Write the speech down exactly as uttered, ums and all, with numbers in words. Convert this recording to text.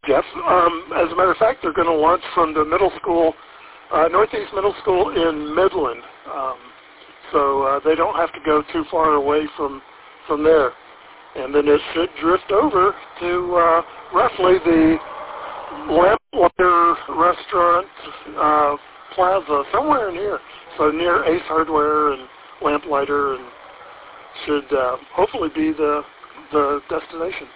Jeff. Um, as a matter of fact, they're going to launch from the middle school, uh, Northeast Middle School in Midland. Um, so uh, they don't have to go too far away from from there. And then it should drift over to uh, roughly the Lamplighter Restaurant uh, Plaza, somewhere in here. So near Ace Hardware and Lamplighter, and should uh, hopefully be the the destination.